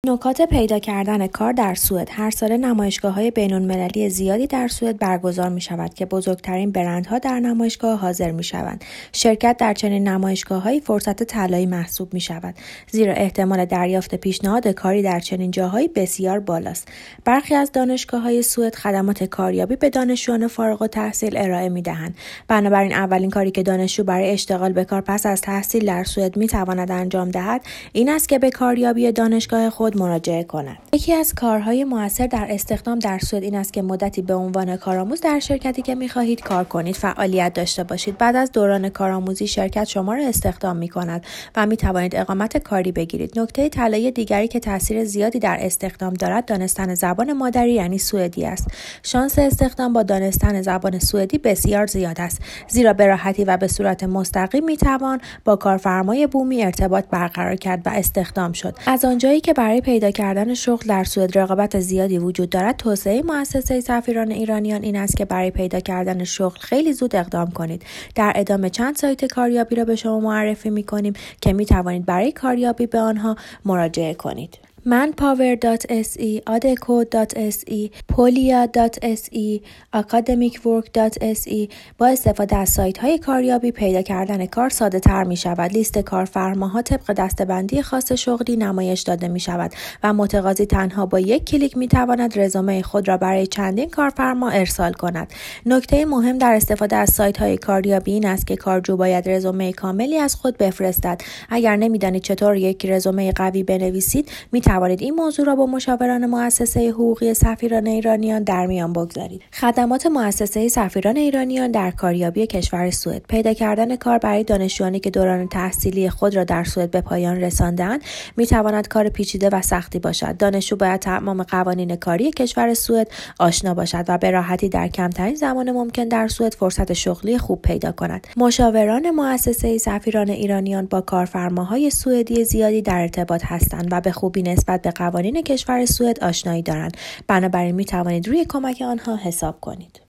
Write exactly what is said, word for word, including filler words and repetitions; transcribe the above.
نکات پیدا کردن کار در سوئد. هر ساله نمایشگاه‌های بین‌المللی زیادی در سوئد برگزار می‌شود که بزرگترین برندها در نمایشگاه حاضر می‌شوند. شرکت در چنین نمایشگاه‌هایی فرصت طلایی محسوب می‌شود، زیرا احتمال دریافت پیشنهاد کاری در چنین جاهایی بسیار بالاست. برخی از دانشگاه‌های سوئد خدمات کاریابی به دانشجویان فارغ التحصیل ارائه می‌دهند. بنابراین اولین کاری که دانشجو برای اشتغال به کار پس از تحصیل در سوئد می‌تواند انجام دهد، این است که به کاریابی دانشگاه خود مراجعه کند. یکی از کارهای مؤثر در استخدام در سوئد این است که مدتی به عنوان کارآموز در شرکتی که می‌خواهید کار کنید فعالیت داشته باشید. بعد از دوران کارآموزی شرکت شما را استخدام می‌کند و می‌توانید اقامت کاری بگیرید. نکته طلایی دیگری که تاثیر زیادی در استخدام دارد دانستن زبان مادری یعنی سوئدی است. شانس استخدام با دانستن زبان سوئدی بسیار زیاد است، زیرا به راحتی و به صورت مستقیم می‌توان با کارفرمای بومی ارتباط برقرار کرد و استخدام شد. از آنجایی که برای پیدا کردن شغل در سوئد رقابت زیادی وجود دارد، توصیه مؤسسه سفیران ایرانیان این است که برای پیدا کردن شغل خیلی زود اقدام کنید. در ادامه چند سایت کاریابی را به شما معرفی می‌کنیم که می‌توانید برای کاریابی به آنها مراجعه کنید. manpower دات اس ای، adecco دات اس ای، polia دات اس ای، academicwork دات اس ای. با استفاده از سایت‌های کاریابی پیدا کردن کار ساده‌تر می‌شود. لیست کارفرماها طبق دسته‌بندی خاص شغلی نمایش داده می‌شود و متقاضی تنها با یک کلیک می‌تواند رزومه خود را برای چندین کارفرما ارسال کند. نکته مهم در استفاده از سایت‌های کاریابی این است که کارجو باید رزومه کاملی از خود بفرستد. اگر نمی‌دانید چطور یک رزومه قوی بنویسید، می توانید این موضوع را با مشاوران مؤسسه حقوقی سفیران ایرانیان در میان بگذارید. خدمات مؤسسه سفیران ایرانیان در کاریابی کشور سوئد. پیدا کردن کار برای دانشجویانی که دوران تحصیلی خود را در سوئد به پایان رسانده‌اند می تواند کار پیچیده و سختی باشد. دانشجو باید تمام قوانین کاری کشور سوئد آشنا باشد و به راحتی در کمترین زمان ممکن در سوئد فرصت شغلی خوب پیدا کند. مشاوران مؤسسه سفیران ایرانیان با کارفرماهای سوئدی زیادی در ارتباط هستند و به خوبی نسبت به قوانین کشور سوئد آشنایی دارند. بنابراین می توانید روی کمک آنها حساب کنید.